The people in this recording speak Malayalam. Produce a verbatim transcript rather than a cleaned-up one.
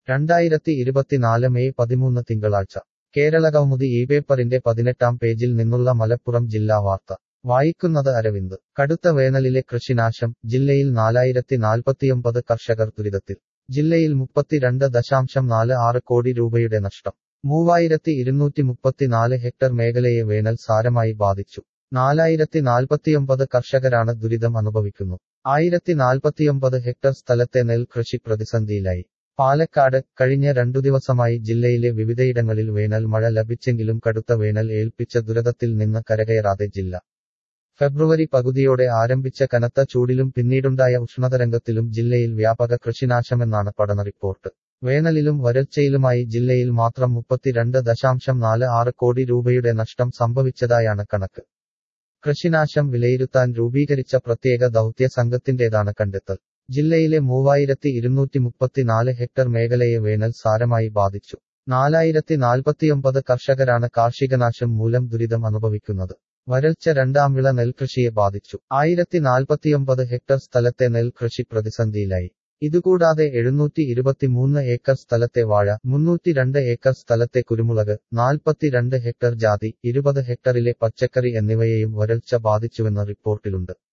രണ്ടായിരത്തി ഇരുപത്തിനാല് മെയ് പതിമൂന്ന് തിങ്കളാഴ്ച കേരളകൗമുദി ഈ പേപ്പറിന്റെ പതിനെട്ടാം പേജിൽ നിന്നുള്ള മലപ്പുറം ജില്ലാ വാർത്ത വായിക്കുന്നത് അരവിന്ദ്. കടുത്ത വേനലിലെ കൃഷിനാശം, ജില്ലയിൽ നാലായിരത്തി നാൽപ്പത്തിയൊമ്പത് കർഷകർ ദുരിതത്തിൽ. ജില്ലയിൽ മുപ്പത്തിരണ്ട് ദശാംശം നാല് ആറ് കോടി രൂപയുടെ നഷ്ടം. മൂവായിരത്തി ഇരുന്നൂറ്റി മുപ്പത്തിനാല് ഹെക്ടർ മേഖലയെ വേനൽ സാരമായി ബാധിച്ചു. നാലായിരത്തി നാൽപ്പത്തിയൊമ്പത് കർഷകരാണ് ദുരിതം അനുഭവിക്കുന്നു. ആയിരത്തി നാൽപ്പത്തിയൊമ്പത് ഹെക്ടർ സ്ഥലത്തെ നെൽകൃഷി പ്രതിസന്ധിയിലായി. പാലക്കാട് കഴിഞ്ഞ രണ്ടു ദിവസമായി ജില്ലയിലെ വിവിധയിടങ്ങളിൽ വേനൽ മഴ ലഭിച്ചെങ്കിലും കടുത്ത വേനൽ ഏൽപ്പിച്ച ദുരിതത്തിൽ നിന്ന് കരകയറാതെ ജില്ല. ഫെബ്രുവരി പകുതിയോടെ ആരംഭിച്ച കനത്ത ചൂടിലും പിന്നീടുണ്ടായ ഉഷ്ണതരംഗത്തിലും ജില്ലയിൽ വ്യാപക കൃഷിനാശമെന്നാണ് പഠന റിപ്പോർട്ട്. വേനലിലും വരൾച്ചയിലുമായി ജില്ലയിൽ മാത്രം മുപ്പത്തിരണ്ട് ദശാംശം നാല് ആറ് കോടി രൂപയുടെ നഷ്ടം സംഭവിച്ചതായാണ് കണക്ക്. കൃഷിനാശം വിലയിരുത്താൻ രൂപീകരിച്ച പ്രത്യേക ദൗത്യ സംഘത്തിന്റേതാണ് കണ്ടെത്തൽ. ജില്ലയിലെ മൂവായിരത്തി ഇരുന്നൂറ്റി മുപ്പത്തിനാല് ഹെക്ടർ മേഖലയെ വേനൽ സാരമായി ബാധിച്ചു. നാലായിരത്തി നാൽപ്പത്തിയൊമ്പത് കർഷകരാണ് കാർഷികനാശം മൂലം ദുരിതം അനുഭവിക്കുന്നത്. വരൾച്ച രണ്ടാം വിള നെൽകൃഷിയെ ബാധിച്ചു. ആയിരത്തി നാൽപ്പത്തിയൊമ്പത് ഹെക്ടർ സ്ഥലത്തെ നെൽകൃഷി പ്രതിസന്ധിയിലായി. ഇതുകൂടാതെ എഴുന്നൂറ്റി ഇരുപത്തിമൂന്ന് ഏക്കർ സ്ഥലത്തെ വാഴ, മുന്നൂറ്റി രണ്ട് ഏക്കർ സ്ഥലത്തെ കുരുമുളക്, നാൽപ്പത്തിരണ്ട് ഹെക്ടർ ജാതി, ഇരുപത് ഹെക്ടറിലെ പച്ചക്കറി എന്നിവയെയും വരൾച്ച ബാധിച്ചുവെന്ന് റിപ്പോർട്ടിലുണ്ട്.